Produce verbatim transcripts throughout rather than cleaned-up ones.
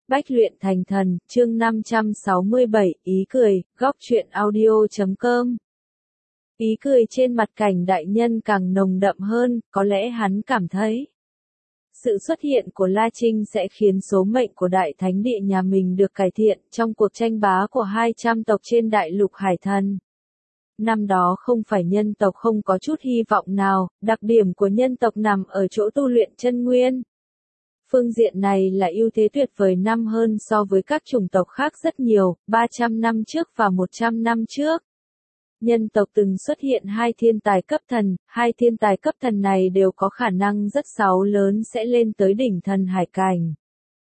Bách luyện thành thần, chương năm trăm sáu mươi bảy, ý cười, góc truyện audio chấm com. Ý cười trên mặt Cảnh đại nhân càng nồng đậm hơn, có lẽ hắn cảm thấy sự xuất hiện của La Trinh sẽ khiến số mệnh của đại thánh địa nhà mình được cải thiện trong cuộc tranh bá của hai trăm tộc trên đại lục Hải Thần. Năm đó không phải nhân tộc không có chút hy vọng nào, đặc điểm của nhân tộc nằm ở chỗ tu luyện chân nguyên. Phương diện này là ưu thế tuyệt vời năm hơn so với các chủng tộc khác rất nhiều, ba trăm năm trước và một trăm năm trước. Nhân tộc từng xuất hiện hai thiên tài cấp thần, hai thiên tài cấp thần này đều có khả năng rất sáu lớn sẽ lên tới đỉnh thần hải cảnh.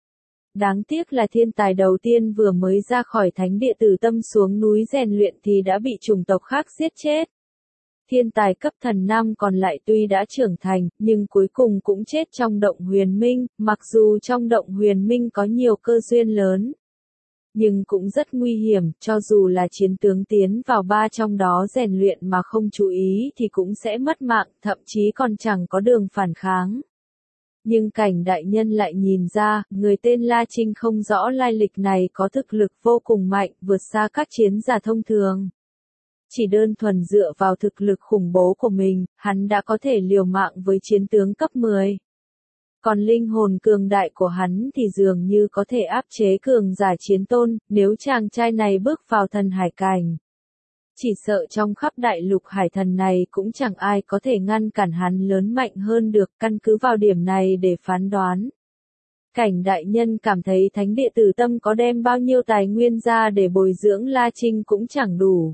Đáng tiếc là thiên tài đầu tiên vừa mới ra khỏi thánh địa Tử Tâm xuống núi rèn luyện thì đã bị chủng tộc khác giết chết. Thiên tài cấp thần năm còn lại tuy đã trưởng thành, nhưng cuối cùng cũng chết trong động huyền minh, mặc dù trong động huyền minh có nhiều cơ duyên lớn. Nhưng cũng rất nguy hiểm, cho dù là chiến tướng tiến vào ba trong đó rèn luyện mà không chú ý thì cũng sẽ mất mạng, thậm chí còn chẳng có đường phản kháng. Nhưng Cảnh đại nhân lại nhìn ra, người tên La Trinh không rõ lai lịch này có thực lực vô cùng mạnh, vượt xa các chiến giả thông thường. Chỉ đơn thuần dựa vào thực lực khủng bố của mình, hắn đã có thể liều mạng với chiến tướng cấp mười. Còn linh hồn cường đại của hắn thì dường như có thể áp chế cường giả chiến tôn, nếu chàng trai này bước vào thần hải cảnh. Chỉ sợ trong khắp đại lục hải thần này cũng chẳng ai có thể ngăn cản hắn lớn mạnh hơn được, căn cứ vào điểm này để phán đoán. Cảnh đại nhân cảm thấy thánh địa Tử Tâm có đem bao nhiêu tài nguyên ra để bồi dưỡng La Trinh cũng chẳng đủ.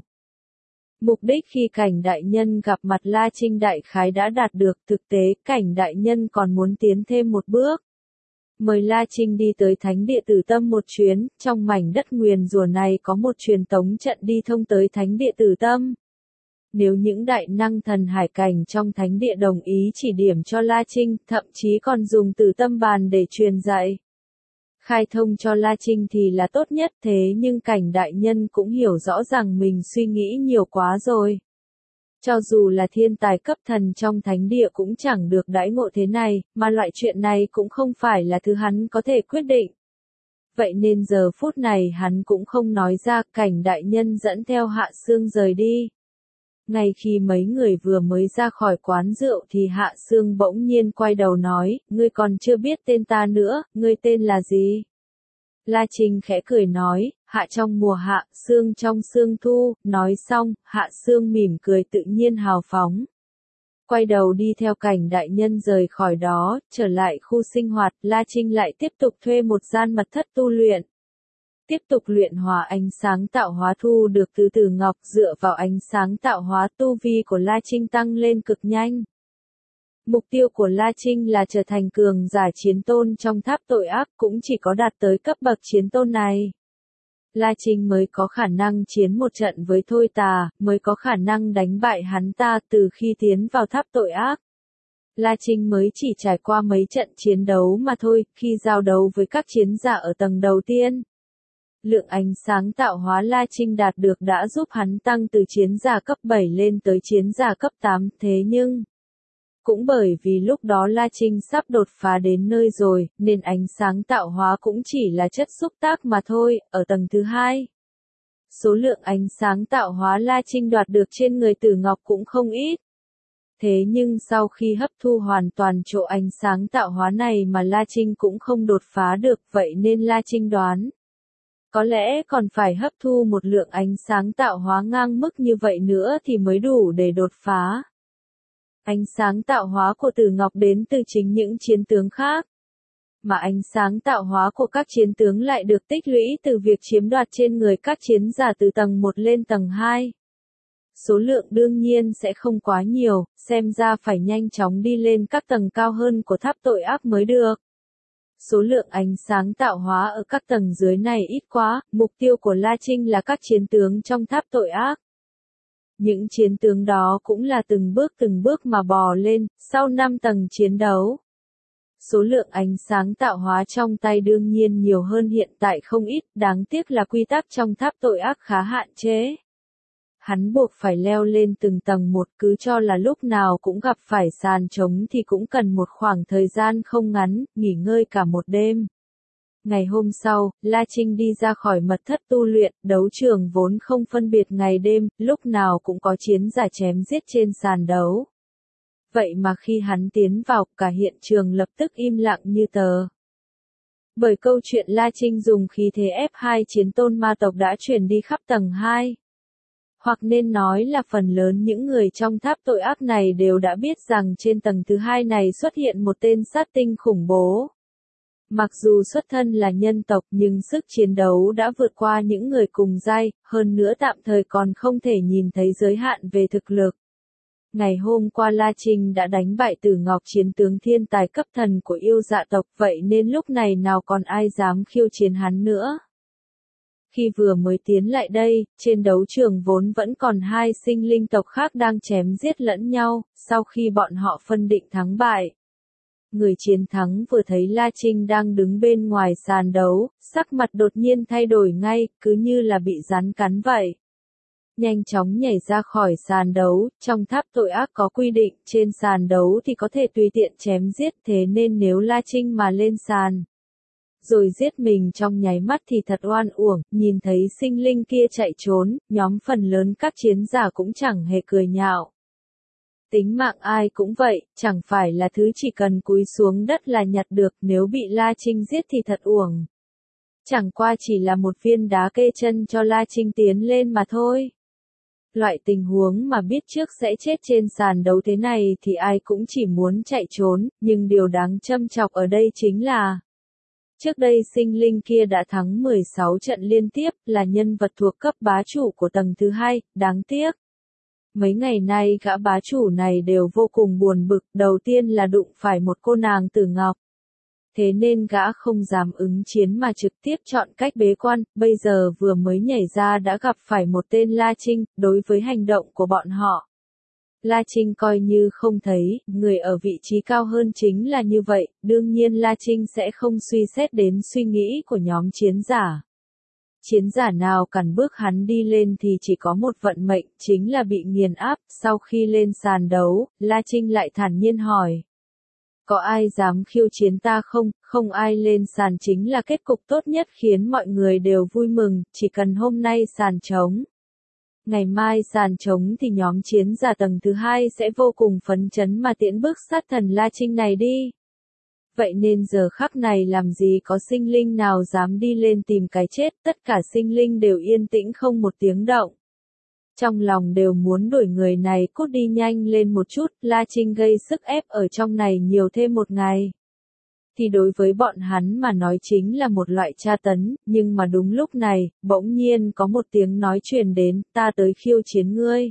Mục đích khi Cảnh đại nhân gặp mặt La Trinh đại khái đã đạt được, thực tế Cảnh đại nhân còn muốn tiến thêm một bước. Mời La Trinh đi tới thánh địa Tử Tâm một chuyến, trong mảnh đất nguyền rủa này có một truyền tống trận đi thông tới thánh địa Tử Tâm. Nếu những đại năng thần hải cảnh trong thánh địa đồng ý chỉ điểm cho La Trinh, thậm chí còn dùng Tử Tâm bàn để truyền dạy, khai thông cho La Trinh thì là tốt nhất, thế nhưng Cảnh đại nhân cũng hiểu rõ rằng mình suy nghĩ nhiều quá rồi. Cho dù là thiên tài cấp thần trong thánh địa cũng chẳng được đãi ngộ thế này, mà loại chuyện này cũng không phải là thứ hắn có thể quyết định. Vậy nên giờ phút này hắn cũng không nói ra, Cảnh đại nhân dẫn theo Hạ Sương rời đi. Ngay khi mấy người vừa mới ra khỏi quán rượu thì Hạ Sương bỗng nhiên quay đầu nói, ngươi còn chưa biết tên ta nữa, ngươi tên là gì? La Trinh khẽ cười nói, Hạ trong mùa hạ, Sương trong sương thu, nói xong, Hạ Sương mỉm cười tự nhiên hào phóng. Quay đầu đi theo Cảnh đại nhân rời khỏi đó, trở lại khu sinh hoạt, La Trinh lại tiếp tục thuê một gian mật thất tu luyện. Tiếp tục luyện hòa ánh sáng tạo hóa thu được từ Tử Ngọc, dựa vào ánh sáng tạo hóa tu vi của La Trinh tăng lên cực nhanh. Mục tiêu của La Trinh là trở thành cường giả chiến tôn trong tháp tội ác, cũng chỉ có đạt tới cấp bậc chiến tôn này. La Trinh mới có khả năng chiến một trận với Thôi Tà, mới có khả năng đánh bại hắn ta từ khi tiến vào tháp tội ác. La Trinh mới chỉ trải qua mấy trận chiến đấu mà thôi, khi giao đấu với các chiến giả ở tầng đầu tiên. Lượng ánh sáng tạo hóa La Trinh đạt được đã giúp hắn tăng từ chiến giả cấp bảy lên tới chiến giả cấp tám, thế nhưng cũng bởi vì lúc đó La Trinh sắp đột phá đến nơi rồi, nên ánh sáng tạo hóa cũng chỉ là chất xúc tác mà thôi, ở tầng thứ hai. Số lượng ánh sáng tạo hóa La Trinh đoạt được trên người Tử Ngọc cũng không ít. Thế nhưng sau khi hấp thu hoàn toàn chỗ ánh sáng tạo hóa này mà La Trinh cũng không đột phá được, vậy nên La Trinh đoán có lẽ còn phải hấp thu một lượng ánh sáng tạo hóa ngang mức như vậy nữa thì mới đủ để đột phá. Ánh sáng tạo hóa của Tử Ngọc đến từ chính những chiến tướng khác, mà ánh sáng tạo hóa của các chiến tướng lại được tích lũy từ việc chiếm đoạt trên người các chiến giả từ tầng một lên tầng hai. Số lượng đương nhiên sẽ không quá nhiều, xem ra phải nhanh chóng đi lên các tầng cao hơn của tháp tội ác mới được. Số lượng ánh sáng tạo hóa ở các tầng dưới này ít quá, mục tiêu của La Trinh là các chiến tướng trong tháp tội ác. Những chiến tướng đó cũng là từng bước từng bước mà bò lên, sau năm tầng chiến đấu. Số lượng ánh sáng tạo hóa trong tay đương nhiên nhiều hơn hiện tại không ít, đáng tiếc là quy tắc trong tháp tội ác khá hạn chế. Hắn buộc phải leo lên từng tầng một, cứ cho là lúc nào cũng gặp phải sàn trống thì cũng cần một khoảng thời gian không ngắn, nghỉ ngơi cả một đêm. Ngày hôm sau, La Trinh đi ra khỏi mật thất tu luyện, đấu trường vốn không phân biệt ngày đêm, lúc nào cũng có chiến giả chém giết trên sàn đấu. Vậy mà khi hắn tiến vào, cả hiện trường lập tức im lặng như tờ. Bởi câu chuyện La Trinh dùng khí thế ép hai chiến tôn ma tộc đã truyền đi khắp tầng hai. Hoặc nên nói là phần lớn những người trong tháp tội ác này đều đã biết rằng trên tầng thứ hai này xuất hiện một tên sát tinh khủng bố. Mặc dù xuất thân là nhân tộc nhưng sức chiến đấu đã vượt qua những người cùng giai, hơn nữa tạm thời còn không thể nhìn thấy giới hạn về thực lực. Ngày hôm qua La Trinh đã đánh bại Tử Ngọc chiến tướng thiên tài cấp thần của yêu dạ tộc, vậy nên lúc này nào còn ai dám khiêu chiến hắn nữa. Khi vừa mới tiến lại đây, trên đấu trường vốn vẫn còn hai sinh linh tộc khác đang chém giết lẫn nhau, sau khi bọn họ phân định thắng bại. Người chiến thắng vừa thấy La Trinh đang đứng bên ngoài sàn đấu, sắc mặt đột nhiên thay đổi ngay, cứ như là bị rắn cắn vậy. Nhanh chóng nhảy ra khỏi sàn đấu, trong tháp tội ác có quy định, trên sàn đấu thì có thể tùy tiện chém giết, thế nên nếu La Trinh mà lên sàn rồi giết mình trong nháy mắt thì thật oan uổng, nhìn thấy sinh linh kia chạy trốn, nhóm phần lớn các chiến giả cũng chẳng hề cười nhạo. Tính mạng ai cũng vậy, chẳng phải là thứ chỉ cần cúi xuống đất là nhặt được, nếu bị La Trinh giết thì thật uổng. Chẳng qua chỉ là một viên đá kê chân cho La Trinh tiến lên mà thôi. Loại tình huống mà biết trước sẽ chết trên sàn đấu thế này thì ai cũng chỉ muốn chạy trốn, nhưng điều đáng châm chọc ở đây chính là trước đây sinh linh kia đã thắng mười sáu trận liên tiếp, là nhân vật thuộc cấp bá chủ của tầng thứ hai, đáng tiếc. Mấy ngày nay gã bá chủ này đều vô cùng buồn bực, đầu tiên là đụng phải một cô nàng Tử Ngọc. Thế nên gã không dám ứng chiến mà trực tiếp chọn cách bế quan, bây giờ vừa mới nhảy ra đã gặp phải một tên La Trinh, đối với hành động của bọn họ. La Trinh coi như không thấy, người ở vị trí cao hơn chính là như vậy, đương nhiên La Trinh sẽ không suy xét đến suy nghĩ của nhóm chiến giả. Chiến giả nào cản bước hắn đi lên thì chỉ có một vận mệnh, chính là bị nghiền áp. Sau khi lên sàn đấu, La Trinh lại thản nhiên hỏi. Có ai dám khiêu chiến ta không? Không ai lên sàn chính là kết cục tốt nhất khiến mọi người đều vui mừng, chỉ cần hôm nay sàn trống. Ngày mai sàn trống thì nhóm chiến giả tầng thứ hai sẽ vô cùng phấn chấn mà tiễn bước sát thần La Trinh này đi. Vậy nên giờ khắc này làm gì có sinh linh nào dám đi lên tìm cái chết, tất cả sinh linh đều yên tĩnh không một tiếng động. Trong lòng đều muốn đuổi người này cút đi nhanh lên một chút, La Trinh gây sức ép ở trong này nhiều thêm một ngày. Thì đối với bọn hắn mà nói chính là một loại tra tấn, nhưng mà đúng lúc này, bỗng nhiên có một tiếng nói truyền đến, ta tới khiêu chiến ngươi.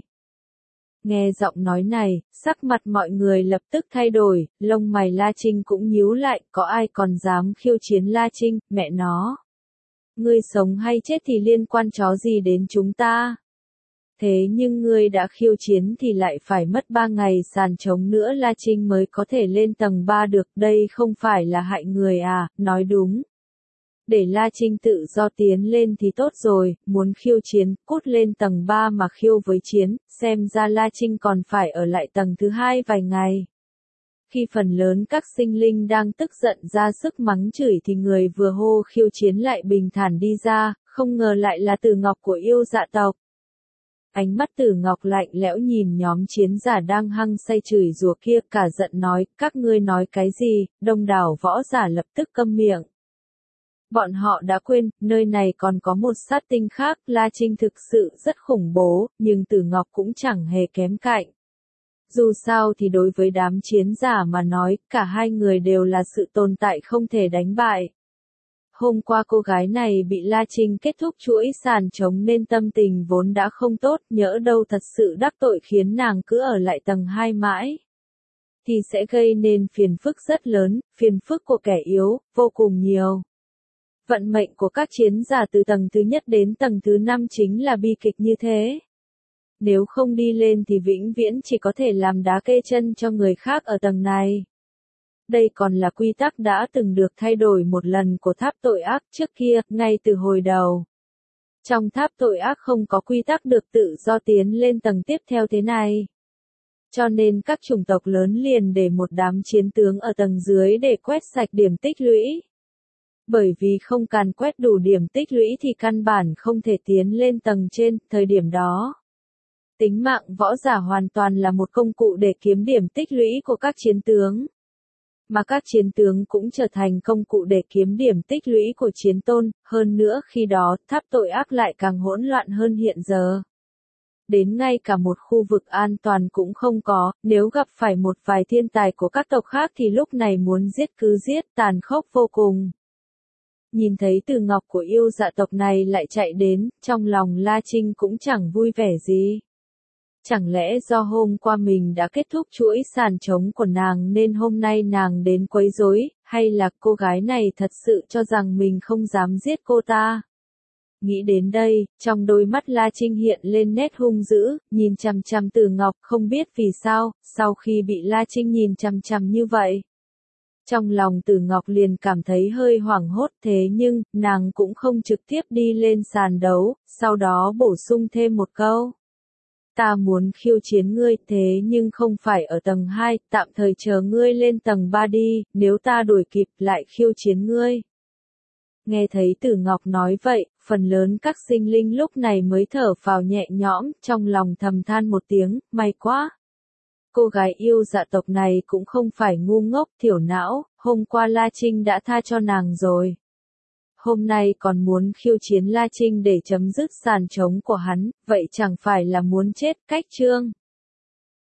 Nghe giọng nói này, sắc mặt mọi người lập tức thay đổi, lông mày La Trinh cũng nhíu lại, có ai còn dám khiêu chiến La Trinh, mẹ nó. Ngươi sống hay chết thì liên quan chó gì đến chúng ta? Thế nhưng ngươi đã khiêu chiến thì lại phải mất ba ngày sàn trống nữa La Trinh mới có thể lên tầng ba được, đây không phải là hại người à, nói đúng. Để La Trinh tự do tiến lên thì tốt rồi, muốn khiêu chiến, cút lên tầng ba mà khiêu với chiến, xem ra La Trinh còn phải ở lại tầng thứ hai vài ngày. Khi phần lớn các sinh linh đang tức giận ra sức mắng chửi thì người vừa hô khiêu chiến lại bình thản đi ra, không ngờ lại là Tử Ngọc của yêu dạ tộc. Ánh mắt Tử Ngọc lạnh lẽo nhìn nhóm chiến giả đang hăng say chửi rủa kia, cả giận nói, các ngươi nói cái gì? Đông đảo võ giả lập tức câm miệng. Bọn họ đã quên, nơi này còn có một sát tinh khác, La Trinh thực sự rất khủng bố, nhưng Tử Ngọc cũng chẳng hề kém cạnh. Dù sao thì đối với đám chiến giả mà nói, cả hai người đều là sự tồn tại không thể đánh bại. Hôm qua cô gái này bị La Trinh kết thúc chuỗi sàn trống nên tâm tình vốn đã không tốt, nhỡ đâu thật sự đắc tội khiến nàng cứ ở lại tầng hai mãi. Thì sẽ gây nên phiền phức rất lớn, phiền phức của kẻ yếu, vô cùng nhiều. Vận mệnh của các chiến giả từ tầng thứ nhất đến tầng thứ năm chính là bi kịch như thế. Nếu không đi lên thì vĩnh viễn chỉ có thể làm đá kê chân cho người khác ở tầng này. Đây còn là quy tắc đã từng được thay đổi một lần của tháp tội ác trước kia, ngay từ hồi đầu. Trong tháp tội ác không có quy tắc được tự do tiến lên tầng tiếp theo thế này. Cho nên các chủng tộc lớn liền để một đám chiến tướng ở tầng dưới để quét sạch điểm tích lũy. Bởi vì không càn quét đủ điểm tích lũy thì căn bản không thể tiến lên tầng trên, thời điểm đó. Tính mạng võ giả hoàn toàn là một công cụ để kiếm điểm tích lũy của các chiến tướng. Mà các chiến tướng cũng trở thành công cụ để kiếm điểm tích lũy của chiến tôn, hơn nữa khi đó tháp tội ác lại càng hỗn loạn hơn hiện giờ. Đến ngay cả một khu vực an toàn cũng không có, nếu gặp phải một vài thiên tài của các tộc khác thì lúc này muốn giết cứ giết, tàn khốc vô cùng. Nhìn thấy Từ Ngọc của yêu dạ tộc này lại chạy đến, trong lòng La Trinh cũng chẳng vui vẻ gì. Chẳng lẽ do hôm qua mình đã kết thúc chuỗi sàn trống của nàng nên hôm nay nàng đến quấy rối, hay là cô gái này thật sự cho rằng mình không dám giết cô ta? Nghĩ đến đây, trong đôi mắt La Trinh hiện lên nét hung dữ, nhìn chằm chằm Từ Ngọc, không biết vì sao, sau khi bị La Trinh nhìn chằm chằm như vậy. Trong lòng Từ Ngọc liền cảm thấy hơi hoảng hốt, thế nhưng, nàng cũng không trực tiếp đi lên sàn đấu, sau đó bổ sung thêm một câu. Ta muốn khiêu chiến ngươi, thế nhưng không phải ở tầng hai, tạm thời chờ ngươi lên tầng ba đi, nếu ta đuổi kịp lại khiêu chiến ngươi. Nghe thấy Từ Ngọc nói vậy, phần lớn các sinh linh lúc này mới thở phào nhẹ nhõm, trong lòng thầm than một tiếng, may quá. Cô gái yêu dạ tộc này cũng không phải ngu ngốc, thiểu não, hôm qua La Trinh đã tha cho nàng rồi. Hôm nay còn muốn khiêu chiến La Trinh để chấm dứt sàn trống của hắn, vậy chẳng phải là muốn chết, cách chương.